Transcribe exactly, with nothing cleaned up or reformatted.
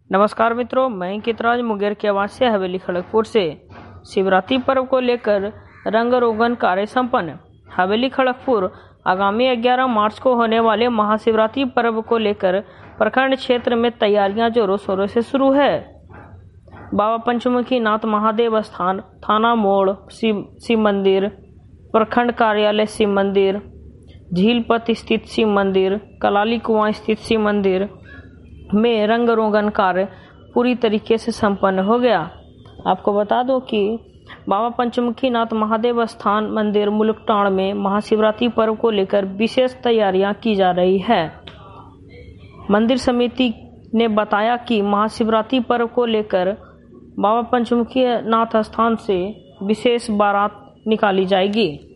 नमस्कार मित्रों, मैं अंकितराज मुंगेर के आवाज से हवेली खड़गपुर से शिवरात्रि पर्व को लेकर रंग रोगन कार्य संपन्न। हवेली खड़गपुर आगामी ग्यारह मार्च को होने वाले महाशिवरात्रि पर्व को लेकर प्रखंड क्षेत्र में तैयारियां जोरों शोरों से शुरू है। बाबा पंचमुखी नाथ महादेव स्थान, थाना मोड़ शिव शिव मंदिर, प्रखंड कार्यालय शिव मंदिर, झीलपत स्थित शिव मंदिर, कलाली कुआं स्थित शिव मंदिर में रंग रोगन कार्य पूरी तरीके से संपन्न हो गया। आपको बता दो कि बाबा पंचमुखी नाथ महादेव स्थान मंदिर मुलुकटाण में महाशिवरात्रि पर्व को लेकर विशेष तैयारियां की जा रही है। मंदिर समिति ने बताया कि महाशिवरात्रि पर्व को लेकर बाबा पंचमुखी नाथ स्थान से विशेष बारात निकाली जाएगी।